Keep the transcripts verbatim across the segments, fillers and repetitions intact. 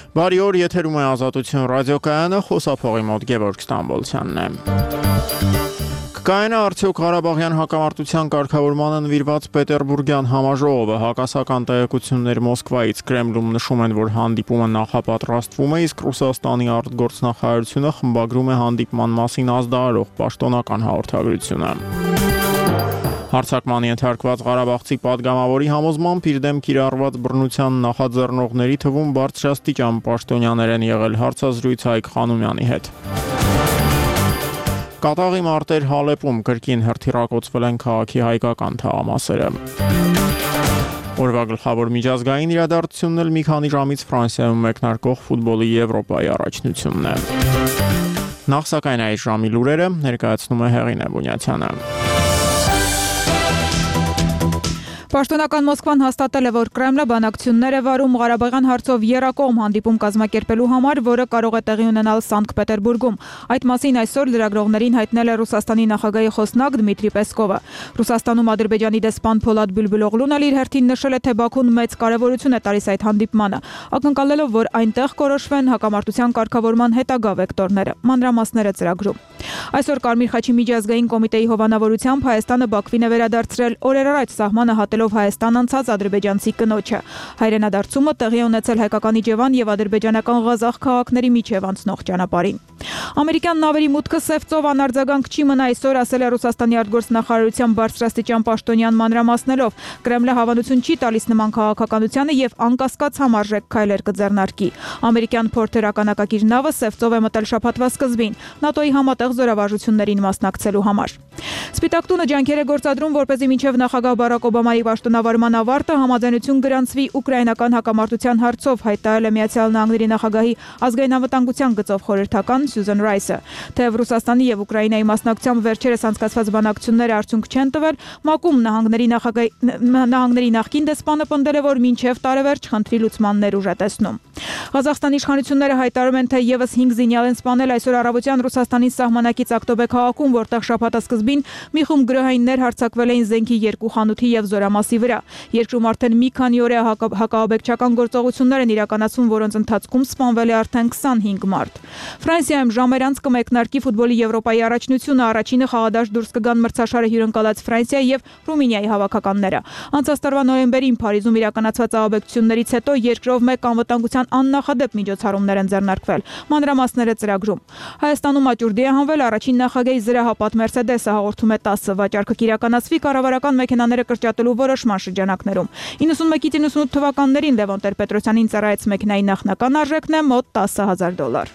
Բարի օր, եթերում է Ազատություն ռադիոկայանը, խոսափողի մոտ Գևորգ Ստամբոլցյանն է։ Կկայանա արդյոք Ղարաբաղյան հակամարտության կարգավորմանը նվիրված Պետերբուրգյան համաժողովը, հակասական տեղեկություններ Մոսկվայից Կրեմլում նշում են, որ հանդիպումը նախապատրաստվում է, իսկ Ռուսաստանի արտգործնախարարությունը խմբագրում է հանդիպման մասին ազդարարող պաշտոնական հաղորդագրությունը։ Հարձակման ենթարկված ղարաբաղցի պատգամավորի համոզմամբ իր դեմ կիրառված բռնության նախաձեռնողների թվում բարձրաստիճան պաշտոնյաներ են եղել, հարցազրույց Հայկ Խանոմյանի հետ։ Կատաղի մարտեր Հալեպում կրկին հրթիռակոծվել են քաղաքի հայկական թաղամասերը։ Օրվա գլխավոր միջազգային իրադարձությունն էլ մի քանի ժամից Ֆրանսիայում մեկնարկող ֆուտբոլի Եվրոպայի առաջնությունն է։ Նախ սակայն այս ժամի լուրերը ներկայացնում է Հեղինե Բունյացյանը։ Պաշտոնական Մոսկվան հաստատել է, որ Կրեմլը բանակցություններ է վարում Ղարաբաղյան հարցով եռակողմ հանդիպում կազմակերպելու համար, որը կարող է տեղի ունենալ Սանկտ Պետերբուրգում։ Այդ մասին այսօր լրագրողներին հայտնել է Ռուսաստանի նախագահի խոսնակ Դմիտրի Պեսկովը։ Ռուսաստանում Ադրբեջանի դեսպան Փոլադ Բյուլբուլօղլուն էլ իր հերթին նշել է, թե Բաքուն մեծ կարևորություն է տալիս այդ հանդիպմանը, ակնկալելով, որ այնտեղ կորոշվեն հակամարտության կարգավորման հետագա վեկտորները։ Մանրամասները ծրագրում։ Այսօր Կարմիր խաչի միջազգային կոմիտեի հովանավորությամբ Հայաստանը Բաքվին է վերադարձրել օրեր առաջ սահմանը հատելով Հայաստան անցած ադրբեջանցի կնոջը։ Հայրենադարձումը տեղի ունեցել հայկական Իջևան եւ ադրբեջանական Ղազախ քաղաքների միջև անցնող ճանապարհին։ Ամերիկյան նավերի մուտքը Սև ծով անարձագանք չի մնա, այսօր ասել է Ռուսաստանի արտգործնախարարության բարձրաստիճան պաշտոնյան մանրամասներով։ Կրեմլը հավանություն չի տալիս նման քաղաքականությանը եւ անկասկած համարժեք քայլեր կձեռնարկի։ Ամերիկյան Փորթեր ականակիր նավը Սև ծով է մտել շաբաթվա սկզբին ՆԱՏՕ-ի համատեղ զորավարժություններին մասնակցելու համար։ Սպիտակ տունը ջանքեր է գործադրում, որպեսզի մինչև նախագահ Բարակ Օբամայի պաշտոնավարման ավարտը համաձայնություն գրանցվի ուկրաինական հակամարտության հարցով, հայտարարել է Միացյալ Նահանգների նախագահի ազգային անվտանգության գծով խորհրդական Սյուզան Ռայսը։ Թեև Ռուսաստանի եւ Ուկրաինայի մասնակցությամբ վերջերս անցկացված բանակցությունները արդյունք չեն տվել, ՄԱԿ-ում նահանգների նախագահի նահանգների նախկին դեսպանը պնդել է, որ մինչև տարեվերջ խնդրի լուծման ներուժ է տեսնում։ Ղազախստանի իշխանությունները հայտարարում են, թե եւս հինգ զինյալ են սպանել այսօր առավոտյան Ռուսաստանի սահմանակից Ակտոբե քաղաքում, որտեղ շաբաթասկզբին մի խումբ գրոհայիններ հարձակվել էին զենքի երկու խանութի եւ զորամասի վրա։ Երկրում արդեն մի քանի օր է հակաաբեկչական գործողություններ են իրականացվում, որոնց ընթացքում սպանվել է արդեն քսանհինգ մարդ։ Ֆրանսիայում ժամեր անց կմեկնարկի ֆուտբոլի Եվրոպայի առաջնությունը, առաջինը խաղադաշտ դուրս կգան մրցաշարը հյուրընկալած Ֆրանսիայի եւ Ռումինիայի հավաքականները։ Անցած տարվա նոյեմբերին Փարիզում իրականացված ահաբեկչություններից հետո երկրով մեկ անվտանգության աննախադեպ միջոցառումներ են ձեռնարկվել։ Մանրամասները ծրագրում։ Հայաստանում աճուրդի է հանվել առաջին նախագահի զրահապատ Մերսեդեսը, հաղորդում է տասը, վաճառքը կիրականացվի կառավարական մեքենաները կրճատելու որոշման շրջանակներում։ իննսունմեկից իննսունութ թվականներին Լևոն Տեր-Պետրոսյանին ծառայեց մեքենայի նախնական արժեքն է մոտ տասը հազար դոլար։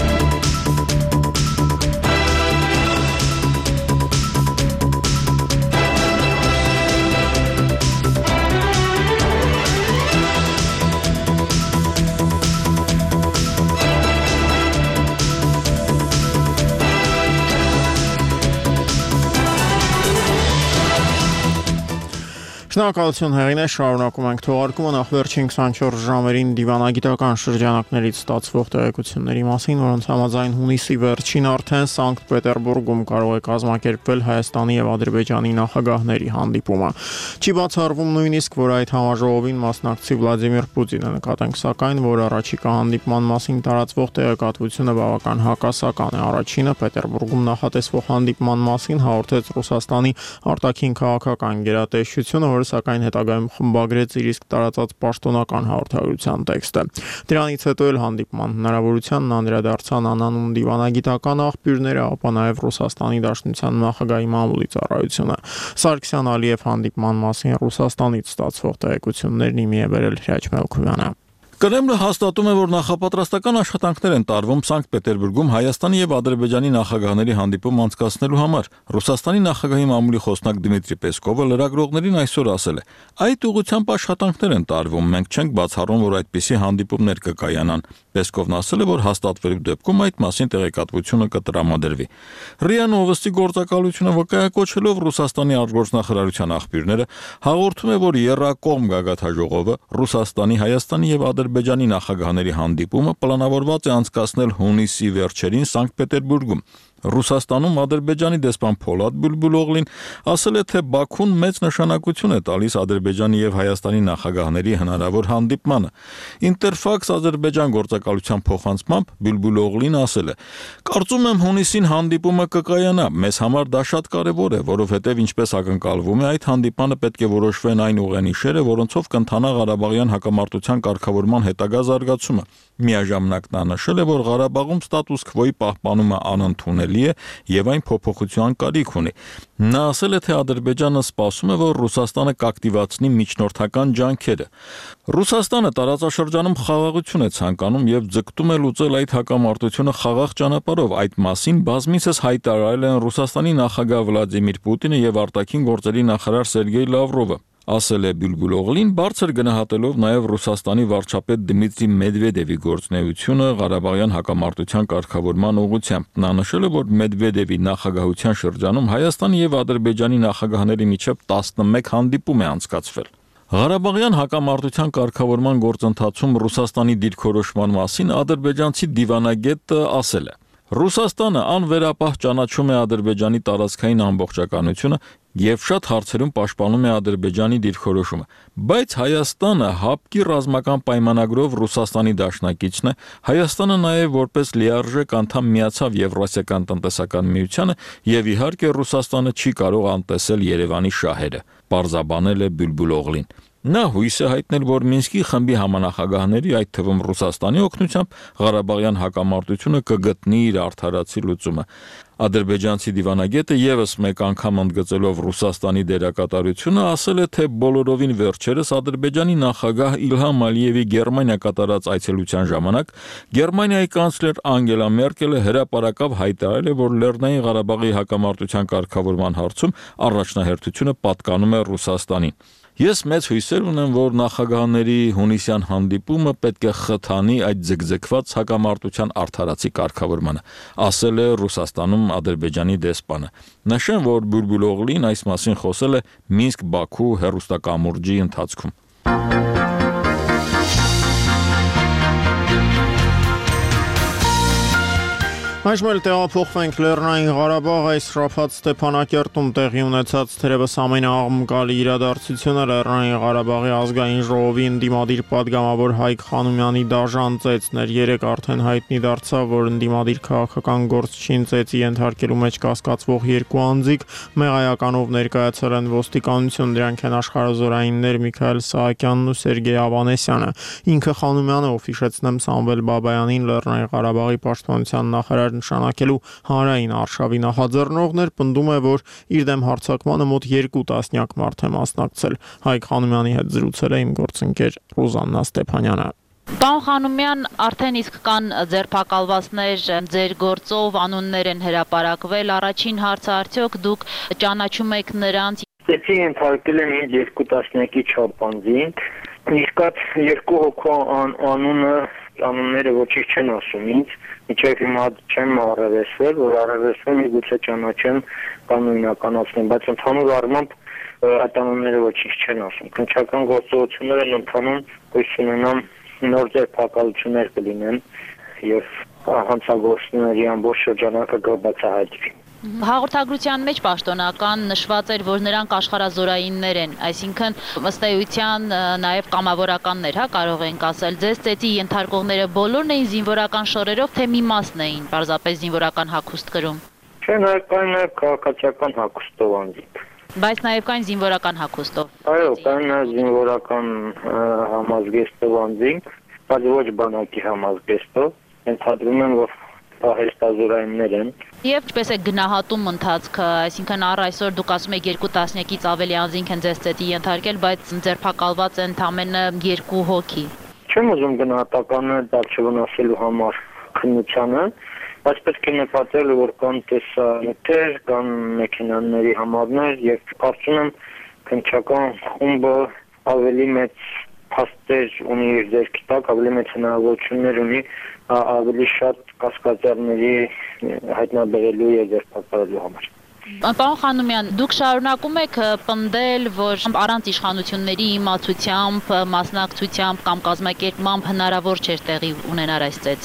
Շնորհակալություն Հեղինե, շարունակում ենք թողարկումը նախ վերջին քսանչորս ժամերին դիվանագիտական շրջանակներից ստացվող տեղեկությունների մասին, որոնց համաձայն հունիսի վերջին արդեն Սանկտ Պետերբուրգում կարող է կազմակերպվել Հայաստանի եւ Ադրբեջանի նախագահների հանդիպումը։ Չի բացառվում նույնիսկ, որ այդ համաժողովին մասնակցի Վլադիմիր Պուտինը, նկատենք սակայն, որ առաջիկա հանդիպման մասին տարածվող տեղեկատվությունը բավական հակասական է։ Առաջինը Պետերբուրգում նախատեսվող հանդիպման մասին հաղորդեց Ռուսաստանի արտաքին քաղաքական գերատեսչությունը, սակայն հետագայում խմբագրեց իր իսկ տարածած պաշտոնական հաղորդագրության տեքստը։ Դրանից հետո էլ հանդիպման հնարավորությանն անդրադարձան անանուն դիվանագիտական աղբյուրները, ապա նաև Ռուսաստանի Դաշնության նախագահի մամուլի ծառայությունը։ Սարգսյան Ալիև հանդիպման մասին Ռուսաստանից ստացվող տեղեկություններն իմի է բերել Հրաչ Մելքոյանը։ Կրեմլը հաստատում է, որ նախապատրաստական աշխատանքներ են տարվում Սանկտ Պետերբուրգում Հայաստանի եւ Ադրբեջանի նախագահների հանդիպում անցկացնելու համար։ Ռուսաստանի նախագահի մամուլի խոսնակ Դմիտրի Պեսկովը լրագրողներին այսօր ասել է. «Այդ ուղղությամբ աշխատանքներ են տարվում, մենք չենք բացառում, որ այդպիսի հանդիպումներ կկայանան»։ Պեսկովն ասել է, որ հաստատվելու դեպքում այդ մասին տեղեկատվությունը կտրամադրվի։ ՌԻԱ Նովոստի գործակալությունը վկայակոչելով Ռուսաստանի արտգործնախարարության աղբյուրները հաղորդում է, որ եռակողմ գագաթաժողովը Ռուսաստանի, Հայաստանի եւ Ադրբեջանի նախագահների հանդիպումը պլանավորված է անցկացնել հունիսի վերջերին Սանկտ Պետերբուրգում։ Ռուսաստանում Ադրբեջանի դեսպան Փոլադ Բուլբուլօղլին ասել է, թե Բաքուն մեծ նշանակություն է տալիս Ադրբեջանի եւ Հայաստանի նախագահների հնարավոր հանդիպմանը։ Interfax Ադրբեջան գործակալության փոխանցմամբ Բուլբուլօղլին ասել է. «Կարծում եմ հունիսին հանդիպումը կկայանա, մեզ համար դա շատ կարեւոր է, որովհետեւ ինչպես ակնկալվում է, այդ հանդիպանը պետք է որոշվեն այն ուղենիշերը, որոնցով կընթանա Ղարաբաղյան հակամարտության կարգավորման հետագա զարգացումը»։ Միաժամանակ նա նշել է, որ Ղարաբաղում ստատուս քվոյի պահպանումը անընդունելի է եւ այն փոփոխության կարիք ունի։ Նա ասել է, թե Ադրբեջանը սպասում է, որ Ռուսաստանը կակտիվացնի միջնորդական ջանքերը։ Ռուսաստանը տարածաշրջանում խաղաղություն է ցանկանում եւ ձգտում է լուծել այդ հակամարտությունը խաղաղ ճանապարհով։ Այդ մասին բազմիցս հայտարարել են Ռուսաստանի նախագահ Վլադիմիր Պուտինը եւ արտաքին գործերի նախարար Սերգեյ Լավրովը։ Ասել է Բուլբուլօղլին, բարձր գնահատելով նաև Ռուսաստանի վարչապետ Դմիտրի Մեդվեդևի գործունեությունը Ղարաբաղյան հակամարտության կարգավորման ուղղությամբ։ Նա նշել է, որ Մեդվեդևի նախագահության շրջանում Հայաստանի եւ Ադրբեջանի նախագահների միջև տասնմեկ հանդիպում է անցկացվել։ Ղարաբաղյան հակամարտության կարգավորման գործընթացում Ռուսաստանի դիրքորոշման մասին ադրբեջանցի դիվանագետը ասել է. Ռուսաստանը անվերապահ ճանաչում է Ադրբեջանի տարածքային ամբողջականությունը եւ շատ հարցերում պաշտպանում է Ադրբեջանի դիրքորոշումը, բայց Հայաստանը հապկի ռազմական պայմանագրով Ռուսաստանի դաշնակիցն է, Հայաստանը նաեւ որպես լիարժեք անդամ միացավ Եվրասիական տնտեսական միությանը եւ իհարկե Ռուսաստանը չի կարող անտեսել Երևանի շահերը, պարզաբանել է Բուլբուլօղլին։ Նա հույս է հայտնել, որ Մինսկի խմբի համանախագահների, այդ թվում Ռուսաստանի օգնությամբ Ղարաբաղյան հակամարտությունը կգտնի իր արդարացի լուծումը։ Ադրբեջանցի դիվանագետը եւս մեկ անգամ ընդգծելով Ռուսաստանի դերակատարությունը ասել է, թե բոլորովին վերջերս Ադրբեջանի նախագահ Իլհամ Ալիևի Գերմանիա կատարած այցելության ժամանակ Գերմանիայի կանցլեր Անգելա Մերկելը հրապարակավ հայտարարել է, որ Լեռնային Ղարաբաղի հակամարտության կարգավորման հարցում առաջնահերթությունը պատկանում է Ռուսաստանին։ Ես մեծ հույսեր ունեմ, որ նախագահների հունիսյան հանդիպումը պետք է խթանի այդ ձգձգված հակամարտության արդարացի կարգավորմանը, ասել է Ռուսաստանում Ադրբեջանի դեսպանը։ Նշեմ, որ Բուլբուլօղլին այս մասին խոսել է Մինսկ-Բաքու հեռուստակամուրջի ընթացքում։ Այժմ էլ տեղափոխվենք Լեռնային Ղարաբաղ, այս շաբաթ Ստեփանակերտում տեղի ունեցած թերևս ամենաաղմկալի իրադարձությունը Լեռնային Ղարաբաղի ազգային ժողովի ընդդիմադիր պատգամավոր Հայկ Խանոմյանի դաժան ծեծն էր։ Երեկ արդեն հայտնի դարձավ, որ ընդդիմադիր քաղաքական գործչին ծեծի ենթարկելու մեջ կասկածվող երկու անձիկ մեղայականով ներկայացել են ոստիկանություն, դրանք են աշխարհազորայիններ Միքայել Սահակյանն ու Սերգեյ Ավանեսյանը։ Ինքը Խանոմյանը, ով հիշեցնեմ Սամվել Բաբայանին Լեռնային Ղարաբաղի պաշտպանության նախարար նշանակելու հանրային արշավի նախաձեռնողներ, պնդում է, որ իր դեմ հարձակմանը մոտ երկու տասնյակ մարդ է մասնակցել։ Հայկ Խանոմյանի հետ զրուցել է իմ գործընկեր Ռուզաննա Ստեփանյանը։ Պարոն Խանոմյան, արդեն իսկ կան ձերբակալվածներ, ձեր գործով անուններ են հրապարակվել։ Առաջին հարցը, արդյոք դուք ճանաչում եք նրանց։ Ծեծի ենթարկել են ինձ երկու տասնյակի չափ անձինք, իսկ այդ երկու հոգու անունը անունները ոչինչ չեն ասում ինձ, միջև հիմա չեմ առերեսվել, որ առերեսվեմ միգուցե ճանաչեմ կամ նույնականացնեմ, բայց ընդհանուր առմամբ այդ անունները ոչինչ չեն ասում։ Քննչական գործողություններ են ընթանում, հույս ունենամ նոր ձերբակալություններ կլինեն եւ հանցագործների ամբողջ շրջանակը կբացահայտվի։ Հաղորդագրության մեջ պաշտոնական նշված էր, որ նրանք աշխարհազորայիններ են, այսինքն ըստ էության նաև կամավորականներ, հա, կարող ենք ասել։ Ձեզ ծեծի ենթարկողները բոլորն էին զինվորական շորերով, թե մի մասն էին պարզապես զինվորական հագուստ կրում։ Չէ, նաև կային նաև քաղաքացիական հագուստով անձինք։ Բայց նաև կային զինվորական հագուստով։ Այո, կային նաև զինվորական համազգեստով անձինք, բայց ոչ բանակի համազգեստով։ Ենթադրում եմ, որ պահեստազորայիններ են։ Եվ ինչպես է գնահատում ընթացքը, այսինքն առ այսօր դուք ասում եք երկու տասնյակից ավելի անձինք են ձեզ ծեծի ենթարկել, բայց ձերբակալված են ընդամենը երկու հոգի։ Չեմ ուզում գնահատականը դալ չվնասելու համար քննությանը, բայց պետք է նկատել, որ կան տեսանյութեր, կան մեքենաների համարներ եւ կարծում եմ քննչական խումբը ավելի մեծ փաստեր ունի իր ձեռքի տակ, ավելի մեծ հնարավորություններ ունի ավելի շատ կասկածյալների հայտնաբերելու եւ ձերբակալելու համար։ Պարոն Խանոմյան, դուք շարունակում եք պնդել, որ առանց իշխանությունների իմացությամբ, մասնակցությամբ կամ կազմակերպմամբ հնարավոր չէր տեղի ունենալ այս ծեծը։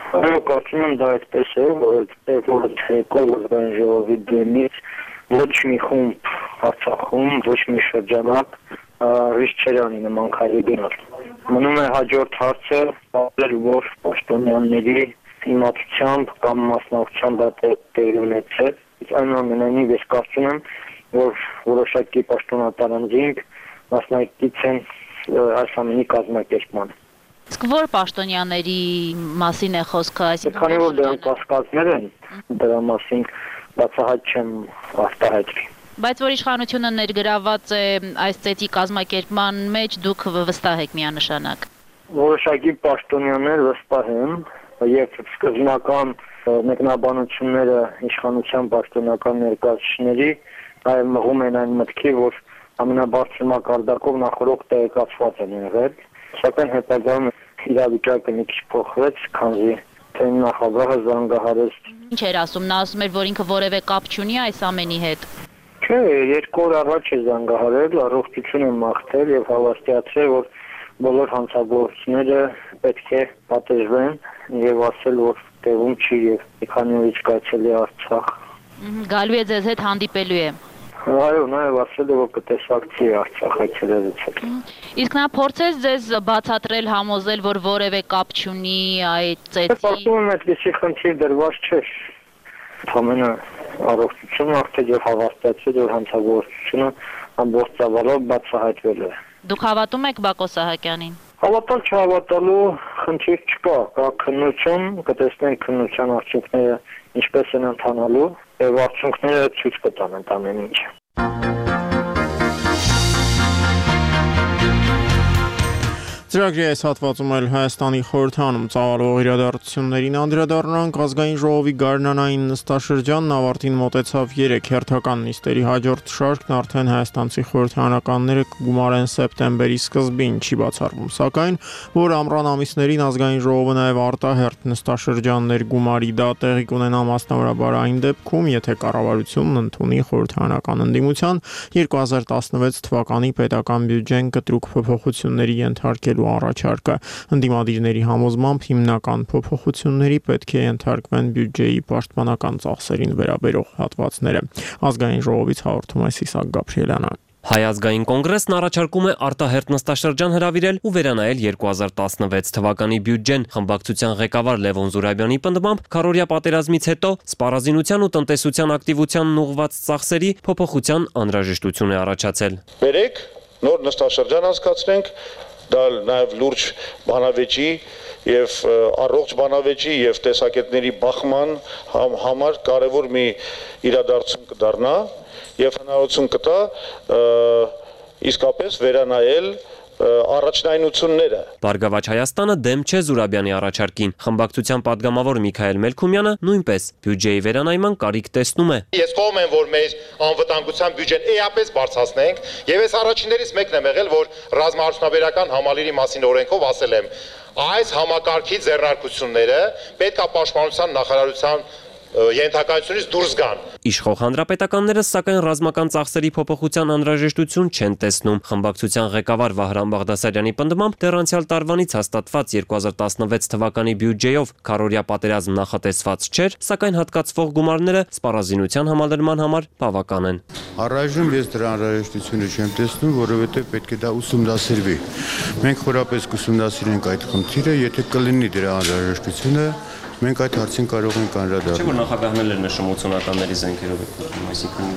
Այո, կարծում եմ դա այդպես է, որ կողմը ժողովի դեմից ոչ մի խումբ Արցախում, ոչ մի շրջանակ ռիսկ չէր անի նման քայլի գնալ։ Մնում է հաջորդ հարցը, որ պաշտոնյաների իմացությամբ կամ մասնակցությամբ դա տեղի ունեցել։ Այնուամենայնիվ ես կարծում եմ, որ որոշակի պաշտոնատարանձինք մասնակից են այս ամենի կազմակերպմանը։ Իսկ որ պաշտոնյաների մասին է խոսքը, այսինքն քանի որ դրանք կասկածներ են, դրա մասին բացահայտ չեմ արտահայտվի։ Բայց որ իշխանությունը ներգրաված է այս ծեծի կազմակերպման մեջ, դուք վստահ եք միանշանակ։ Որոշակի պաշտոնյաներ վստահ եմ, եւ սկզբնական մեկնաբանությունները իշխանության պաշտոնական ներկայացուցիչների այլ մղում են այն մտքի, որ ամենաբարձր մակարդակով նախորդ տեղեկացված են եղել, սակայն հետագայում իրավիճակը մի քիչ փոխվեց, քանզի թե նախագահը զանգահարեց։ Ինչ էր ասում, նա ասում էր, որ ինքը որևէ կապ չունի այս ամենի հետ։ Չէ, երկու օր առաջ է զանգահարել, առողջություն է մաղթել եւ հավաստիացրել, որ բոլոր հանցագործները պետք է պատժվեն եւ ասել, որ տեղում չի եւ մի քանի օրից կայացել է Արցախ։ Գալու է ձեզ հետ հանդիպելու է։ Այո, նաեւ ասել է, որ կտեսակցի Արցախ այցելելուց հետո։ Իսկ նա փորձեց ձեզ բացատրել, համոզել, որ որևէ կապ չունի այդ ծեծի։ Կարծում եմ, այդպեսի խնդիր դրված չէր։ Ամենը առողջություն մաղթել եւ հավաստիացրել, որ հանցագործությունը ամբողջ ծավալով բացահայտվել է։ Դուք հավատում եք Բակո Սահակյանին։ Հավատալ չհավատալու խնդիր չկա, կա քննություն, կտեսնենք քննության արդյունքները ինչպես են ընթանալու եւ արդյունքները ցույց կտան այդ ամեն ինչը։ Ծրագրի այս հատվածում էլ Հայաստանի խորհրդանում ծավալվող իրադարձություններին անդրադառնանք։ Ազգային ժողովի գարնանային նստաշրջանն ավարտին մոտեցավ երեք հերթական նիստերի հաջորդ շարքն արդեն հայաստանցի խորհրդարանականները կգումարեն սեպտեմբերի սկզբին, չի բացառվում սակայն, որ ամռան ամիսներին ազգային ժողովը նաև արտահերթ նստաշրջաններ գումարի, դա տեղի կունենա մասնավորաբար այն դեպքում, եթե կառավարությունն ընդունի խորհրդարանական ընդդիմության երկու հազար տասնվեց թվականի պետական բյուջեն կտրուկ փոփոխությունների ենթարկել առաջարկը։ Ընդդիմադիրների համոզմամբ հիմնական փոփոխությունների պետք է ենթարկվեն բյուջեի պաշտպանական ծախսերին վերաբերող հատվածները։ Ազգային ժողովից հաղորդում է Սիսակ Գաբրիելյանը։ Հայ ազգային կոնգրեսն առաջարկում է արտահերթ նստաշրջան հրավիրել ու վերանայել երկու հազար տասնվեց թվականի բյուջեն։ Խմբակցության ղեկավար Լևոն Զուրաբյանի պնդմամբ քառօրյա պատերազմից հետո սպառազինության ու տնտեսության ակտիվությանն ուղղված ծախսերի փոփոխության անհրաժեշտություն է առաջացել։ Բերեք նոր նստաշրջան անցկացնենք, դա նաև լուրջ բանավեճի եւ առողջ բանավեճի եւ տեսակետների բախման համար կարևոր մի իրադարձություն կդառնա եւ հնարավորություն կտա իսկապես վերանայել առաջնայնությունները։ Բարգավաճ Հայաստանը դեմ չէ Զուրաբյանի առաջարկին։ Խմբակցության падգամավոր Միքայել Մելքումյանը նույնպես բյուջեի վերանայման կարիք տեսնում է։ Ես կողմ եմ, որ մեր անվտանգության բյուջեն էապես բարձրացնենք, եւ ես առաջիններից մեկն եմ եղել, որ ռազմաարդյունաբերական համալիրի մասին օրենքով ասել եմ, այս համակարգի ձեռնարկությունները պետք է պաշտպանության նախարարության ենթակայությունից դուրս գան։ Իշխող հանրապետականները սակայն ռազմական ծախսերի փոփոխության անհրաժեշտություն չեն տեսնում։ Խմբակցության ղեկավար Վահրամ Բաղդասարյանի պնդմամբ դեռ անցյալ տարվանից հաստատված երկու հազար տասնվեց թվականի բյուջեով քառօրյա պատերազմ նախատեսված չէր, սակայն հատկացվող գումարները սպառազինության համալրման համար բավական են։ Առայժմ ես դրա անհրաժեշտությունը չեմ տեսնում, որովհետև պետք է դա ուսումնասիրվի։ Մենք խորապես կուսումնասիրենք այդ խնդիրը, եթե կլինի դրա անհրաժեշտությունը, մենք այդ հարցին կարող ենք անդրադառնալ։ Չէ՞ որ նախագահն էր նշում ութսունականների զենքերով եք, այսինքն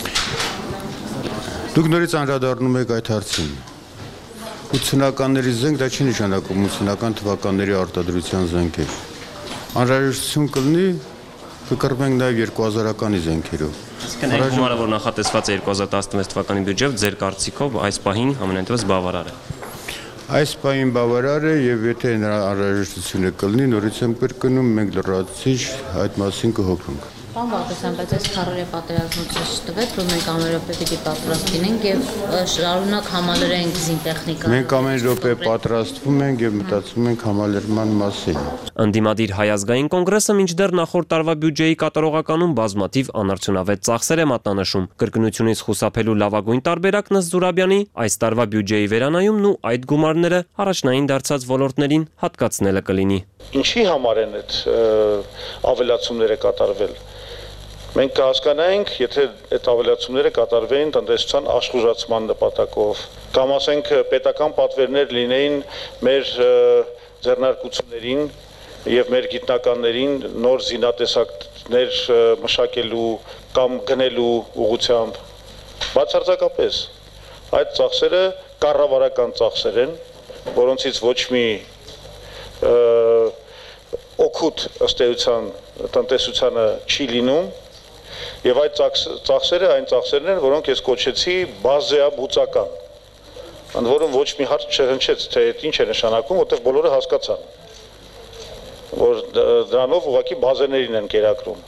Դուք նորից անդրադառնում եք այդ հարցին։ ութսունականների զենք դա չի նշանակում ութսունական թվականների արտադրության զենքեր։ Անհրաժեշտություն կլինի, կկրվենք նաև երկու հազարականի զենքերով։ Այսինքն այն գումարը, որ նախատեսված է երկու հազար տասնվեց թվականի բյուջեով, ձեր կարծիքով այս պահին ամենայնտեղս բավարար է։ Այս պահին բավարար է եւ եթե նրա անհրաժեշտությունը կլինի, նորից եմ կրկնում, մենք լրացուցիչ այդ մասին կհոգնենք։ Պարոն Բաղդասարյան, բայց այս քարորիա պատերազմը ցույց տվեց, որ մենք ամեն րոպե պիտի պատրաստ լինենք եւ շարունակ համալրենք զինտեխնիկա։ Մենք ամեն րոպե պատրաստվում ենք եւ մտածում ենք համալրման մասին։ Ընդդիմադիր Հայ ազգային կոնգրեսը մինչդեռ նախորդ տարվա բյուջեի կատարողականում բազմաթիվ անարդյունավետ ծախսեր է մատնանշում։ Կրկնությունից խուսափելու լավագույն տարբերակն ըստ Զուրաբյանի այս տարվա բյուջեի վերանայումն ու այդ գումարները առաջնային դարձած ոլորտներին հատկացնելը կլինի։ Ինչի համար են այդ ավելացումները կատարվել։ Մենք կհասկանայինք, եթե այդ ավելացումները կատարվեին տնտեսության աշխուժացման նպատակով, կամ ասենք պետական պատվերներ լինեին մեր ձեռնարկություններին եւ մեր գիտնականներին նոր զինատեսակներ մշակելու կամ գնելու ուղղությամբ։ Բացարձակապես այդ ծախսերը կառավարական ծախսեր են, որոնցից ոչ մի օգուտ ըստ էության տնտեսությանը չի լինում, եւ այդ ծախսերը այն ծախսերն են, որոնք ես կոչեցի բազեաբուծական, ընդ որում ոչ մի հարց չհնչեց, թե ինչ է նշանակում, որտեղ բոլորը հասկացան, որ դրանով ուղղակի բազաներին են կերակրում։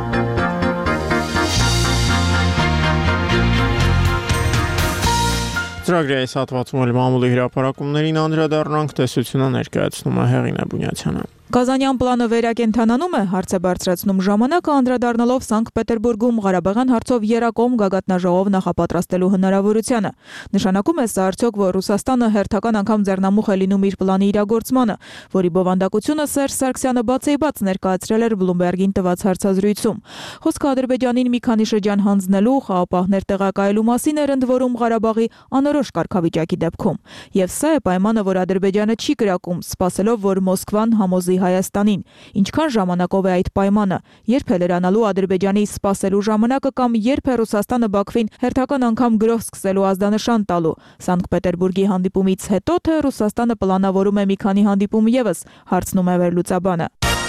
Ծրագրի այս հատվածում էլ մամուլի հրապարակումներին անդրադառնանք, տեսությունը ներկայացնում է Հեղինե Բունյացյանը։ Կազանյան պլանը վերակենդանանում է, հարց է բարձրացնում ժամանակը անդրադառնալով Սանկտ Պետերբուրգում Ղարաբաղյան հարցով երակոմ գագաթնաժողով նախապատրաստելու հնարավորությանը։ Նշանակում է սա արդյոք, որ Ռուսաստանը հերթական անգամ ձեռնամուխ է լինում իր պլանի իրագործմանը, որի բովանդակությունը Սերժ Սարգսյանը բացեիբաց ներկայացրել էր Բլումբերգին տված հարցազրույցում։ Խոսքը Ադրբեջանին մի քանի շրջան հանձնելու, խաղապահներ տեղակայելու մասին էր, ընդ որում Ղարաբաղի անորոշ կարգավիճակի դեպքում։ Եվ սա է պայմանը, որ Ադրբեջանը չի կրակում, սպասելով, որ Մոսկվան համոզի Հայաստանին։ Ինչքան ժամանակով է այդ պայմանը, երբ է լրանալու Ադրբեջանի սպասելու ժամանակը կամ երբ է Ռուսաստանը Բաքվին հերթական անգամ գրող սկսելու ազդանշան տալու։ Սանկտ Պետերբուրգի հանդիպումից հետո թե Ռուսաստանը պլանավորում է մի քանի հանդիպում ևս, հարցնում է վերլուծաբանը։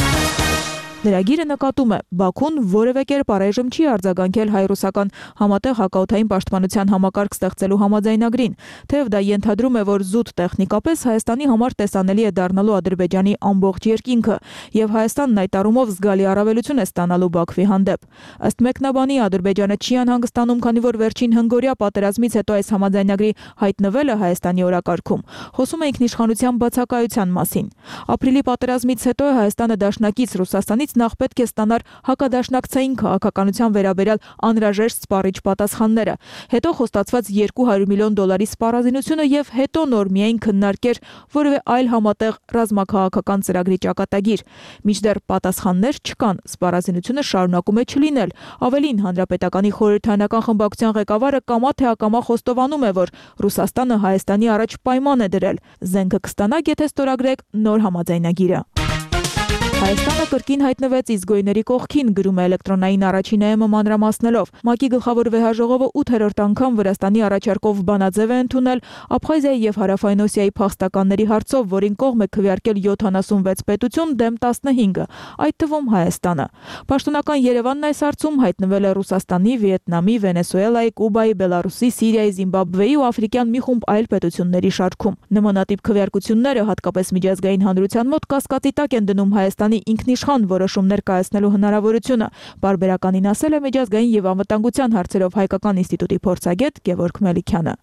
Լրագիրը նկատում է, Բաքուն որևէ կերպ առայժմ չի արձագանքել հայ-ռուսական համատեղ հակաօդային պաշտպանության համակարգ ստեղծելու համաձայնագրին, թեև դա ենթադրում է, որ զուտ տեխնիկապես Հայաստանի համար տեսանելի է դառնալու Ադրբեջանի ամբողջ երկինքը, եւ Հայաստանն այդ առումով զգալի առավելություն է ստանալու Բաքվի հանդեպ։ Ըստ մեկնաբանի Ադրբեջանը չի անհանգստանում, քանի որ վերջին հնգօրյա պատերազմից հետո այս համաձայնագրի հայտնվելը Հայաստանի օրակարգում խոսում է ինքնիշխանության բացակայության մասին։ Ապրիլի պատերազմից հետո Հայաստանը դաշնակից Ռուսաստանից նախ պետք է ստանար հակադաշնակցային քաղաքականության վերաբերյալ անհրաժեշտ սպառիչ պատասխանները, հետո խոստացված երկու հարյուր միլիոն դոլարի սպառազինությունը եւ հետո նոր միայն քննարկեր որևէ այլ համատեղ ռազմաքաղաքական ծրագրի ճակատագիր։ Մինչդեռ պատասխաններ չկան, սպառազինությունը շարունակում է չլինել։ Ավելին, Հանրապետականի խորհրդարանական խմբակցության ղեկավարը կամա թե ակամա խոստովանում է, որ Ռուսաստանը Հայաստանի առաջ պայման է դրել. զենքը կստանաք, եթե ստորագրեք նոր համաձայնագիրը։ Հայաստանը կրկին հայտնվեց Իզգոյների կողքին, գրում է էլեկտրոնային առաջին էը մանրամասնելով։ ՄԱԿ-ի գլխավոր վեհաժողովը ութերորդ անգամ Վրաստանի առաջարկով բանաձև է ընդունել Աբխազիայի եւ Հարավային Օսիայի փախստականների հարցով, որին կողմ է քվեարկել յոթանասունվեց պետություն դեմ տասնհինգը, այդ թվում Հայաստանը։ Պաշտոնական Երևանն այս հարցում հայտնվել է Ռուսաստանի, Վիետնամի, Վենեսուելայի, Կուբայի, Բելարուսի, Սիրիայի, Զիմբաբվեի ու աֆրիկյան մի խումբ այլ պետությունների շարքում։ Նմանատիպ քվեարկությունները հատկապես միջազգային հանրության մոտ կասկածի տակ են դնում Հայաստանի ինքնիշխան որոշումներ կայացնելու հնարավորությունը, բարբերականին ասել է միջազգային եւ անվտանգության հարցերով Հայկական ինստիտուտի փորձագետ Գևորգ Մելիքյանը։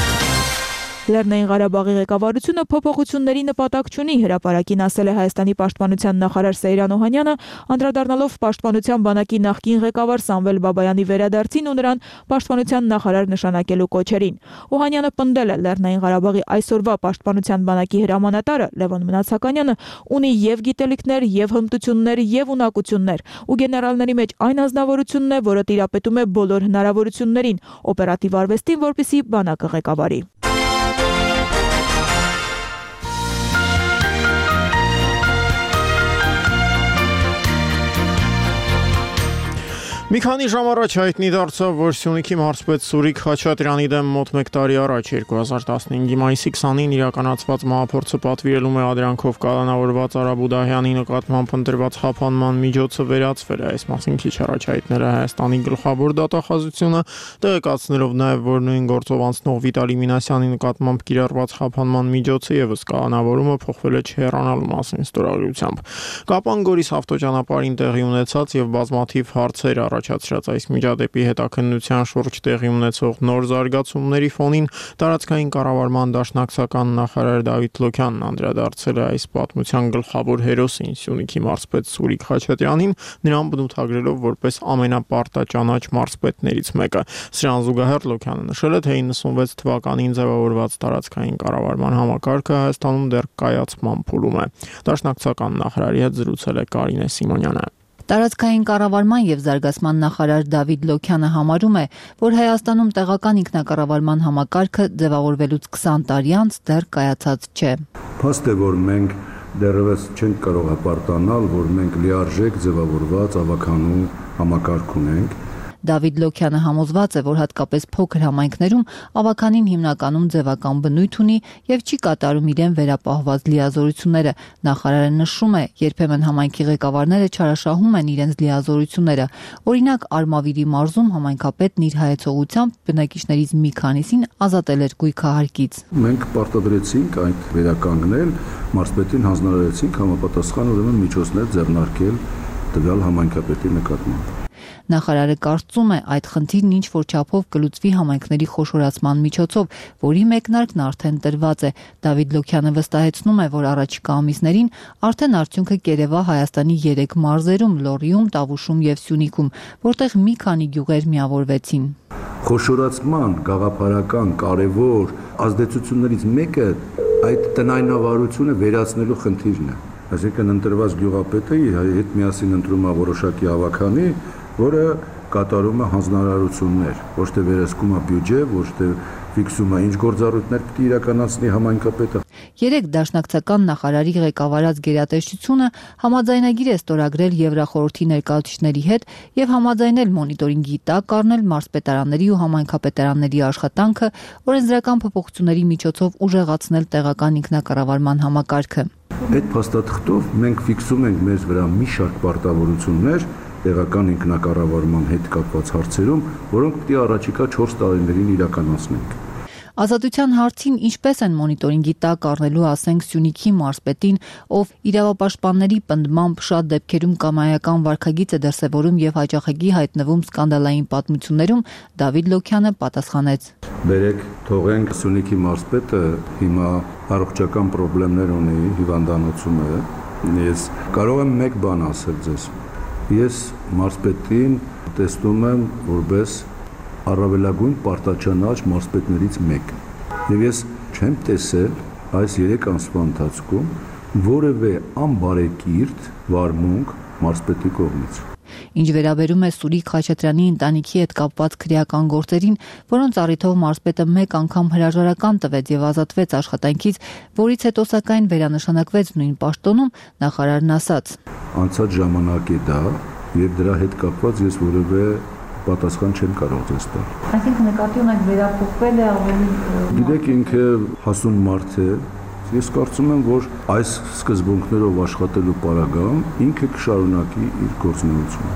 Լեռնային Ղարաբաղի ղեկավարությունը փոփոխությունների նպատակ չունի, հրապարակին ասել է Հայաստանի պաշտպանության նախարար Սեյրան Օհանյանը, անդրադառնալով պաշտպանության բանակի նախկին ղեկավար Սամվել Բաբայանի վերադարձին ու նրան պաշտպանության նախարար նշանակելու կոչերին։ Օհանյանը պնդել է Լեռնային Ղարաբաղի այսօրվա պաշտպանության բանակի հրամանատարը Լևոն Մնացականյանը ունի եւ գիտելիքներ, եւ հմտություններ, եւ ունակություններ, ու գեներալների մեջ այն ազնվորությունն է, որը տիրապետում է բոլոր հնարավորություններին, օպերատիվ արվեստին, որպեսզի բանակը ղեկավարի։ Մի քանի ժամ առաջ հայտնի դարձավ, որ Սյունիքի մարզպետ Սուրիկ Խաչատրյանի դեմ մոտ մեկ տարի առաջ երկու հազար տասնհինգի մայիսի քսանին իրականացված մահափորձը պատվիրելու մեղադրանքով կալանավորված Արա Բուդահյանի նկատմամբ ընտրված խափանման միջոցը վերացվել է։ Այս մասին քիչ առաջ հայտնել է Հայաստանի գլխավոր դատախազությունը, տեղեկացնելով նաև, որ նույն գործով անցնող Վիտալի Մինասյանի նկատմամբ կիրառված խափանման միջոցը եւս կալանավորումը փոխվել է չհեռանալու մասին ստորագրությամբ։ Կապան Գորիս ավտոճանապարհին տեղի ունեցած եւ բազմաթիվ հարցեր առաջացրած այս միջադեպի հետաքննության շուրջ տեղի ունեցող նոր զարգացումների ֆոնին տարածքային կառավարման դաշնակցական նախարար Դավիթ Լոքյանն անդրադարձել է այս պատմության գլխավոր հերոսին Սյունիքի մարզպետ Սուրիկ Խաչատրյանին, նրան բնութագրելով որպես ամենապարտաճանաչ մարզպետներից մեկը։ Սրան զուգահեռ Լոքյանը նշել է, թե իննսունվեց թվականին ձևավորված տարածքային կառավարման համակարգը Հայաստանում դեռ կայացման փուլում է։ Դաշնակցական նախարարի հետ զրուցել է Կարինե Սիմոնյանը։ Տարածքային կառավարման եւ զարգացման նախարար Դավիթ Լոքյանը համարում է, որ Հայաստանում տեղական ինքնակառավարման համակարգը ձևավորվելուց քսան տարի անց դեռ կայացած չէ։ Փաստ է, որ մենք դեռևս չենք կարող ապարտանալ, որ մենք լիարժեք ձևավորված ավականու համակարգ ունենք։ Դավիթ Լոքյանը համոզված է, որ հատկապես փոքր համայնքներում ավականին հիմնականում ձևական բնույթ ունի եւ չի կատարում իրեն վերապահված լիազորությունները։ Նախարարը նշում է, երբեմն համայնքի ղեկավարները չարաշահում են իրենց լիազորությունները։ Օրինակ, Արմավիրի մարզում համայնքապետն իր հայեցողությամբ բնակիչներից մի քանիսին ազատել էր գույքահարկից։ Մենք պարտադրեցինք այդ վերականգնել, մարզպետին հանձնարարեցինք համապատասխան ուրեմն միջոցներ ձեռնարկել տվյալ համայնքապետի նկատմամբ։ Նախարարը կարծում է, այդ խնդիրն ինչ որ չափով կլուծվի համայնքների խոշորացման միջոցով, որի մեկնարկն արդեն տրված է։ Դավիթ Լոքյանը վստահեցնում է, որ առաջիկա ամիսներին արդեն արդյունքը կերևա Հայաստանի երեք մարզերում՝ Լոռիում, Տավուշում եւ Սյունիքում, որտեղ մի քանի գյուղեր միավորվեցին։ Խոշորացման գաղափարական կարևոր ազդեցություններից մեկը այդ տնայնավարությունը վերացնելու խնդիրն է։ Այսինքն ընտրված գյուղապետը իր հետ միասին ընտրում է որոշակի ավականի, որը կատարում է հանձնարարություններ, ոչ թե վերահսկում է բյուջե, ոչ թե ֆիքսում է ինչ գործառույթներ պետք է իրականացնի համայնքապետը։ Երեք դաշնակցական նախարարի ղեկավարած գերատեսչությունը համաձայնագիր է ստորագրել Եվրախորհրդի ներկայացուցիչների հետ եւ համաձայնել մոնիտորինգի տակ առնել մարզպետարանների ու համայնքապետարանների աշխատանքը, օրենսդրական փոփոխությունների միջոցով ուժեղացնել տեղական ինքնակառավարման համակարգը։ Այդ փաստաթղթով մենք ֆիքսում ենք մեզ վրա մի շարք պարտավորություններ տեղական ինքնակառավարման հետ կապված հարցերում, որոնք պետք է առաջիկա չորս տարիներին իրականացնենք։ Ազատության հարցին ինչպես են մոնիտորինգի տակ առնելու, ասենք, Սյունիքի մարզպետին, ով իրավապաշտպանների պնդմամբ շատ դեպքերում կամայական վարքագիծ է դրսևորում եւ հաճախակի հայտնվում սկանդալային պատմություններում, Դավիթ Լոքյանը պատասխանեց. Բերեք, թողենք Սյունիքի մարզպետը հիմա առողջական խնդիրներ ունի, հիվանդանոցում է։ Ես կարող եմ մեկ բան ասել ձեզ։ Ես մարզպետին տեսնում եմ որպես առավելագույն պարտաճանաչ մարզպետներից մեկը։ Եվ ես չեմ տեսել այս երեք ամսվա ընթացքում որևէ անբարեկիրթ վարմունք մարզպետի կողմից։ Ինչ վերաբերում է Սուրիկ Խաչատրյանի ընտանիքի հետ կապված քրեական գործերին, որոնց առիթով մարզպետը մեկ անգամ հրաժարական տվեց եւ ազատվեց աշխատանքից, որից հետո սակայն վերանշանակվեց նույն պաշտոնում, նախարարն ասաց. Անցած ժամանակ է դա, եւ դրա հետ կապված ես որևէ պատասխան չեմ կարող ձեզ տալ։ Այսինքն նկատի ունեք վերափոխվել է ավելի։ Գիտեք, ինքը հասուն մարդ է։ Ես կարծում եմ, որ այս սկզբունքներով աշխատելու պարագայում ինքը կշարունակի իր գործունեությունը։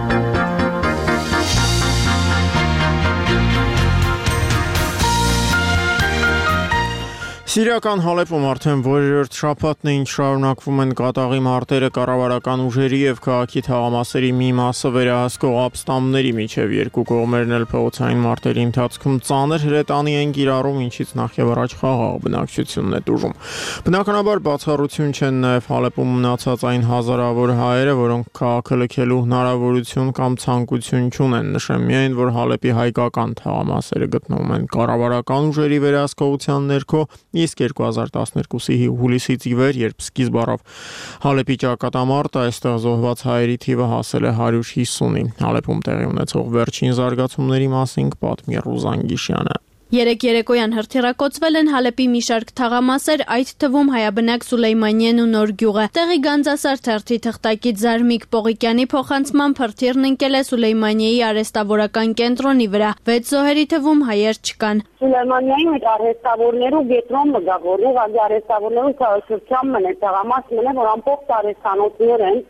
Սիրիական Հալեպում արդեն որերորդ շաբաթն է, ինչ շարունակվում են կատաղի մարտերը կառավարական ուժերի եւ քաղաքի թաղամասերի մի մասը վերահսկող ապստամբների միջև երկու կողմերն էլ փողոցային մարտերի ընթացքում ծանր հրետանի են կիրառում, ինչից նախ եւ առաջ խաղաղ բնակչությունն է տուժում։ Բնականաբար բացառություն չեն նաեւ Հալեպում մնացած այն հազարավոր հայերը, որոնք քաղաքը լքելու հնարավորություն կամ ցանկություն չունեն։ Նշեմ միայն, որ Հալեպի հայկական թաղամասերը գտնվում են կառավարական ուժերի վերահսկողության ներքո, իսկ երկու հազար տասներկուսի հուլիսից ի վեր, երբ սկիզբ առավ Հալեպի ճակատամարտը, այստեղ զոհված հայերի թիվը հասել է հարյուր հիսունի։ Հալեպում տեղի ունեցող վերջին զարգացումների մասին կպատմի Ռուզան Գիշյանը։ Երեկ երեկոյան հրթիռակոծվել են Հալեպի մի շարք թաղամասեր, այդ թվում հայաբնակ Սուլեյմանիեն ու Նոր գյուղը։ Տեղի Գանձասար թերթի թղթակից Զարմիկ Պողիկյանի փոխանցմամբ հրթիռն ընկել է Սուլեյմանիեի արհեստավորական կենտրոնի վրա։ Վեց զոհերի թվում հայեր չկան։ Սուլեյմանիեի մեջ արհեստավորներու գետրոն մգա, որ ուղղակի արհեստավորներու շրջան մնե, թաղամաս մնե, որ ամբողջ արհեստանոցներ են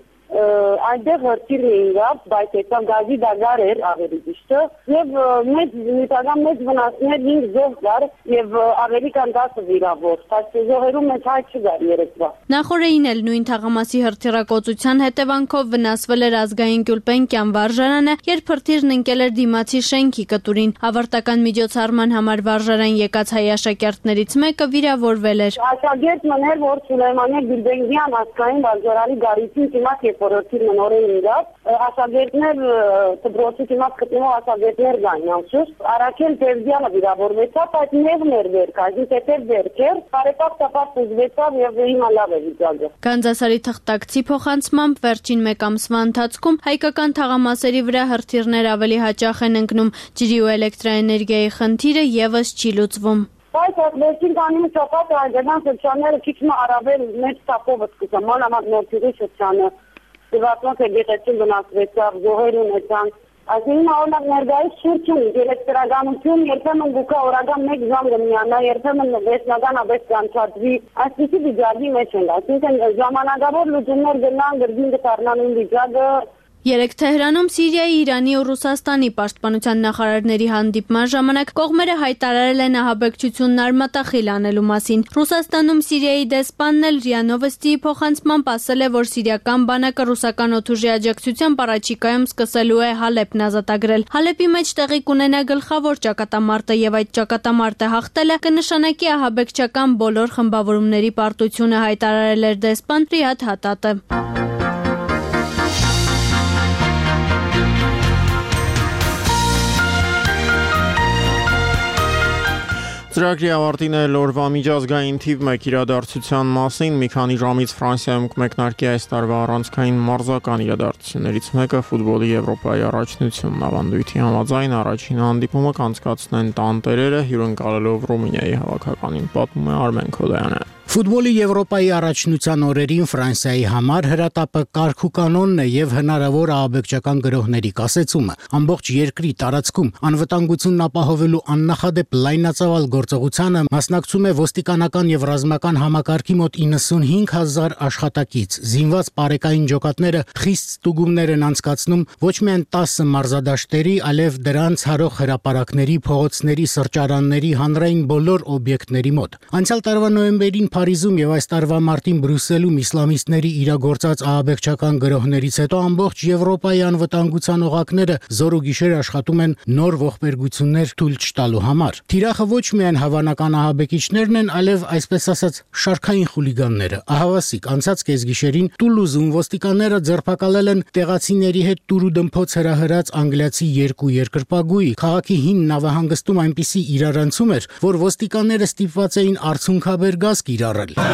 այնտեղ հրթիռն եղավ, բայց դա գազի դագար էր ավելի ճիշտ եւ մեծ նույնական մեծ վնասներ հինգ զոհ կար եւ ավելի քան դասը վիրավոր, բայց զոհերու մեջ հայ չկար երեկվա։ Նախորդին էլ նույն թաղամասի հրթիռակոծության հետևանքով վնասվել էր ազգային Գյուլպենկյան վարժարանը, երբ հրթիռն ընկել էր դիմացի շենքի կտուրին։ Ավարտական միջոցառման համար վարժարան եկած հայ աշակերտներից մեկը վիրավորվել էր։ Աշակերտ մներ, որ Սուլեյմանիե Գյուլպենկյան ազգային վարժարանի գարիցին դիմաց Որոշի նորեն իրավ, աշակերտներ դպրոցի դիմաց գտնվող աշակերտներ կան անշուշտ, Արաքել Տերդյանը վիրավորվեցավ, բայց նեղներ վերք, այսինքն թեթև վերքեր, բարեկապ տապակ ուզվեցավ եւ հիմա լավ է վիճակը։ Գանձասարի թղթակցի փոխանցմամբ վերջին մեկ ամսվա ընթացքում հայկական թաղամասերի վրա հրթիռներ ավելի հաճախ են ընկնում, ջրի ու էլեկտրաէներգիայի խնդիրը եւս չի լուծվում։ Բայց վերջին կանին շաբաթ հայկական շրջանները քիչ մ առավել մեծ տապով սկսում, մանավանդ Նորթիրի շրջանը Դվատնոց է գետեցին վնասվեցավ, զոհեր ունեցան, այսինքն օրինակ ներկայիս շուրջում էլեկտրականություն երբեմն գուկա օրական մեկ ժամ կմիանա, երբեմն վերջնական աբես կանչադրի, այսպիսի վիճակի մեջ են, այսինքն ժամանակավոր լուծումներ գնան գրգին կդառնան վիճակը։ Երեկ Թեհրանում Սիրիայի, Իրանի ու Ռուսաստանի պաշտպանության նախարարների հանդիպման ժամանակ կողմերը հայտարարել են ահաբեկչությունն արմատախիլ անելու մասին։ Ռուսաստանում Սիրիայի դեսպանն էլ ՌԻԱ Նովոստիի փոխանցմամբ ասել է, որ սիրիական բանակը ռուսական օդուժի աջակցությամբ առաջիկայում սկսելու է Հալեպն ազատագրել։ Հալեպի մեջ տեղի կունենա գլխավոր ճակատամարտը եւ այդ ճակատամարտը հաղթելը կնշանակի ահաբեկչական բոլոր խմբավորումների պարտությունը, հայտարարել էր դեսպան Ռիհաթ Հատատը։ Ծրագրի ավարտին էլ օրվա միջազգային թիվ մեկ իրադարձության մասին մի քանի ժամից Ֆրանսիայում կմեկնարկի այս տարվա առանցքային մարզական իրադարձություններից մեկը ֆուտբոլի Եվրոպայի առաջնությունն ավանդույթի համաձայն առաջին հանդիպումը կանցկացնեն տանտերերը հյուրընկալելով Ռումինիայի հավաքականին, պատմում է Արմեն Քոլոյանը։ Ֆուտբոլի Եվրոպայի առաջնության օրերին Ֆրանսիայի համար հրատապը կարգ ու կանոնն է եւ հնարավոր ահաբեկչական գրոհների կասեցումը։ Ամբողջ երկրի տարածքում անվտանգությունն ապահովելու աննախադեպ լայնածավալ գործողությանը մասնակցում է ոստիկանական եւ ռազմական համակարգի մոտ իննսունհինգ հազար աշխատակից։ Զինված պարեկային ջոկատները խիստ ստուգումներ են անցկացնում ոչ միայն տասը մարզադաշտերի, այլև դրանց հարող հրապարակների, փողոցների, սրճարանների, հանրային բոլոր օբյեկտների մոտ։ Անցյալ տարվա նոյեմբերին Փարիզում եւ այս տարվա մարտին Բրյուսելում իսլամիստների իրագործած ահաբեկչական գրոհներից հետո ամբողջ Եվրոպայի անվտանգության օղակները զոր ու գիշեր աշխատում են նոր ողբերգություններ թույլ չտալու համար։ Թիրախը ոչ միայն հավանական ահաբեկիչներն են, այլև այսպես ասած շարքային խուլիգանները։ Ահավասիկ անցած կեսգիշերին Տուլուզում ոստիկանները ձերբակալել են տեղացիների հետ տուրու դմփոց հրահրած անգլիացի երկու երկրպագուի։ Քաղաքի հին նավահանգստում այնպիսի իրարանցում էր, որ ոստիկանները ստիպված էին արցունքաբեր գազ կիրառել։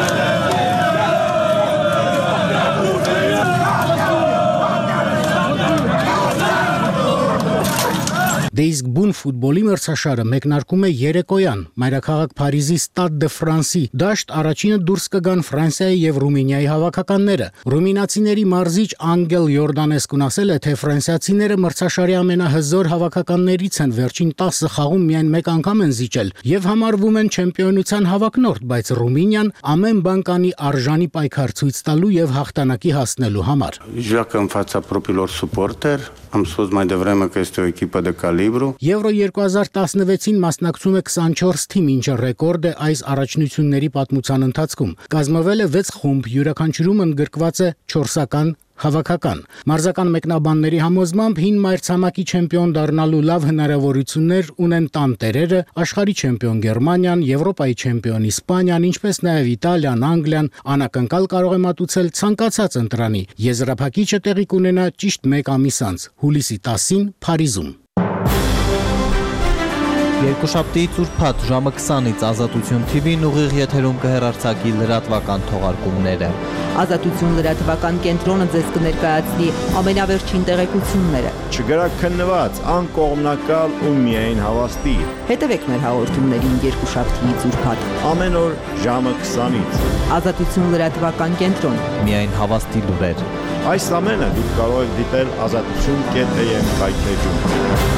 Դե իսկ բուն ֆուտբոլի մրցաշարը մեկնարկում է երեկոյան մայրաքաղաք Փարիզի Stade de France-ի դաշտ առաջինը դուրս կգան Ֆրանսիայի եւ Ռումինիայի հավաքականները։ Ռումինացիների մարզիչ Անգել Յորդանեսկուն ասել է, թե ֆրանսիացիները մրցաշարի ամենահզոր հավաքականներից են, վերջին տասը խաղում միայն մեկ անգամ են զիջել եւ համարվում են չեմպիոնության հավակնորդ, բայց Ռումինիան ամեն բան կանի արժանի պայքար ցույց տալու եւ հաղթանակի հասնելու համար։ Եվրո երկու հազար տասնվեցին մասնակցում է քսանչորս թիմ, ինչը ռեկորդ է այս առաջնությունների պատմության ընթացքում։ Կազմվել է վեց խումբ, յուրաքանչյուրում ընդգրկված է չորսական հավաքական։ Մարզական մեկնաբանների համոզմամբ հին մայրցամաքի չեմպիոն դառնալու լավ հնարավորություններ ունեն տանտերերը, աշխարհի չեմպիոն Գերմանիան, Եվրոպայի չեմպիոն Իսպանիան, ինչպես նաև Իտալիան, Անգլիան, անակնկալ կարող է մատուցել ցանկացած ընտրանի։ Եզրափակիչը տեղի կունենա ճիշտ մեկ ամիս անց, հուլիսի տասին Փարիզում։ Երկուշաբթիից ուրբաթ ժամը քսանից Ազատություն Թի Վին ուղիղ եթերում կհեռարձակի լրատվական թողարկումները։ Ազատություն լրատվական կենտրոնը ձեզ կներկայացնի ամենավերջին տեղեկությունները։ Չգրակ քննված, անկողմնակալ ու միայն հավաստի։ Հետևեք մեր հաղորդումներին երկուշաբթիից ուրբաթ ամեն օր ժամը քսանից։ Ազատություն լրատվական կենտրոն, միայն հավաստի լուրեր։ Այս ամենը դուք կարող եք դիտել ազատություն կետ էմ կայքեջում։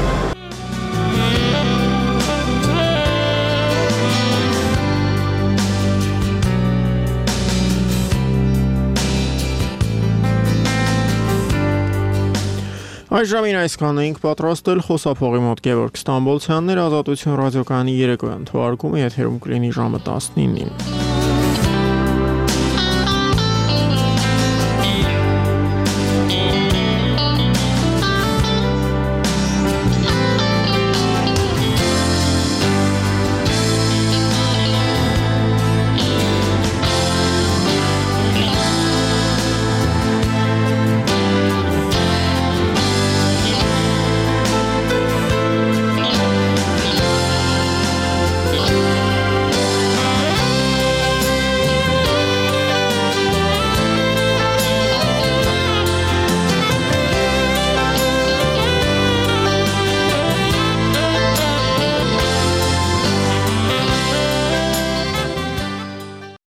Այս ժամին այսքանն էինք պատրաստել, խոսափողի մոտ Գևորգ Ստամբոլցյանն էր, Ազատություն ռադիոկայանի երեկոյան թողարկումը եթերում կլինի ժամը տասնինին։